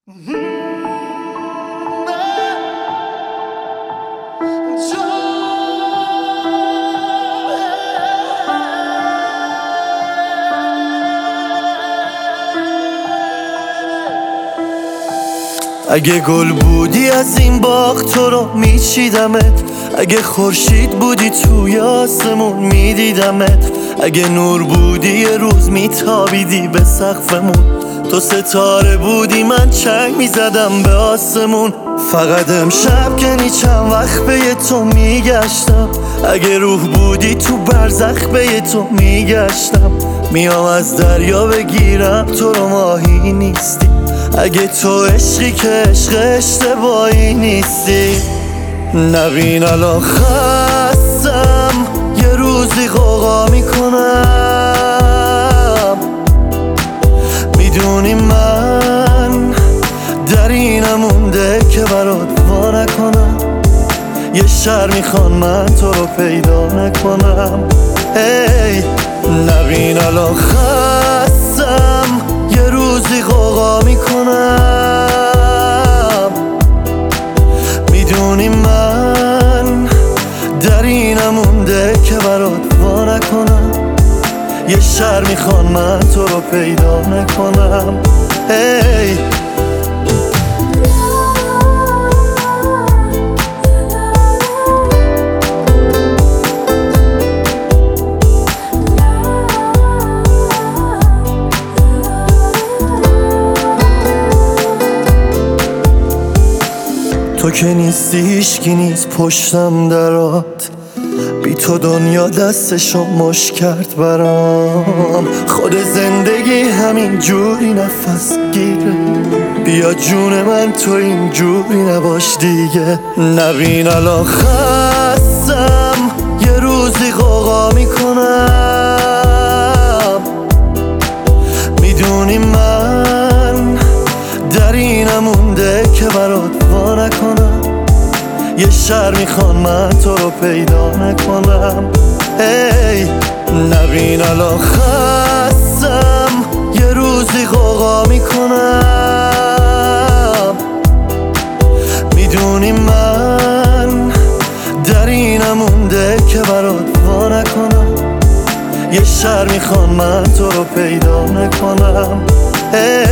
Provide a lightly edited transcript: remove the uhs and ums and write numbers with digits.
اگه گل بودی از این باغ تو رو میچیدمت، اگه خورشید بودی توی آسمون میدیدمت، اگه نور بودی یه روز میتابیدی به سقفمون، تو ستاره بودی من چنگ میزدم به آسمون. فقط امشب که چند وقت به تو میگشتم، اگه روح بودی تو برزخ به تو میگشتم، میام از دریا بگیرم تو رو ماهی نیستی، اگه تو عشقی که عشق اشتباهی نیستی. نبین الان خستم یه روزی غوغا میکنم، میدونی من در اینم مونده که برات وا نکنم، یه شهر میخوان من تو رو پیدا نکنم. هی نبین الان خستم یه روزی غوغا میکنم، میدونی من در اینم مونده که برات وا نکنم، یه شهر میخوان من تو رو پیدا نکنم. هی تو که نیستی هیچکی نیست پشتم درات، بی تو دنیا دستشو مش کرد برام، خود زندگی همین جوری نفس گیره، بیا جون من تو این جوری نباش دیگه. نبین الان خستم یه روزی غوغا میکنم، میدونی من در اینم مونده که برات وا نکنم، یه شهر میخوان من تو رو پیدا نکنم. هی نبین الان خستم یه روزی غوغا میکنم، میدونی من در اینم مونده که برات وا نکنم، یه شهر میخوان من تو رو پیدا نکنم. هی